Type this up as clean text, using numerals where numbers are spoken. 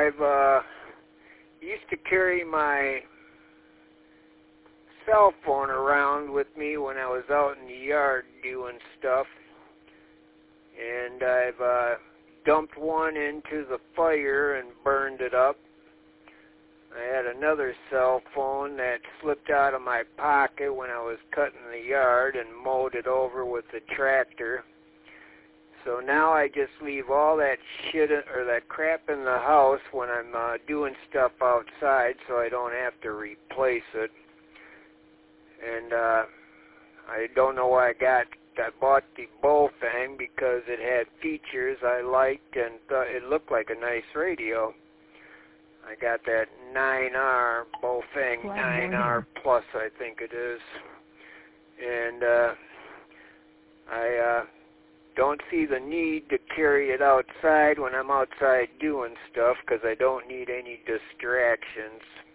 I've used to carry my cell phone around with me when I was out in the yard doing stuff, and I've dumped one into the fire and burned it up. I had another cell phone that slipped out of my pocket when I was cutting the yard and mowed it over with the tractor. So now I just leave all that shit or that crap in the house when I'm doing stuff outside, so I don't have to replace it. And I don't know why I bought the Bofang because it had features I liked and thought it looked like a nice radio. I got that 9R Bofang 9R Plus, I think it is. And I don't see the need to carry it outside when I'm outside doing stuff because I don't need any distractions.